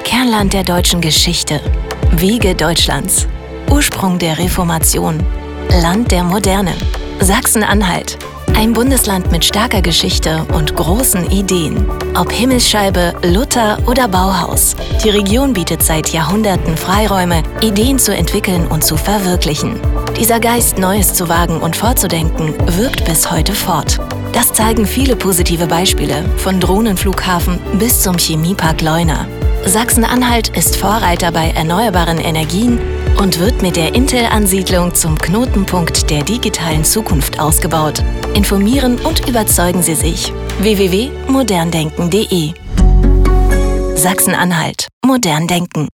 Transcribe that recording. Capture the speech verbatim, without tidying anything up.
Kernland der deutschen Geschichte, Wiege Deutschlands, Ursprung der Reformation, Land der Moderne, Sachsen-Anhalt. Ein Bundesland mit starker Geschichte und großen Ideen. Ob Himmelsscheibe, Luther oder Bauhaus. Die Region bietet seit Jahrhunderten Freiräume, Ideen zu entwickeln und zu verwirklichen. Dieser Geist, Neues zu wagen und vorzudenken, wirkt bis heute fort. Das zeigen viele positive Beispiele, von Drohnenflughafen bis zum Chemiepark Leuna. Sachsen-Anhalt ist Vorreiter bei erneuerbaren Energien und wird mit der Intel-Ansiedlung zum Knotenpunkt der digitalen Zukunft ausgebaut. Informieren und überzeugen Sie sich. w w w punkt moderndenken punkt de Sachsen-Anhalt. Modern denken.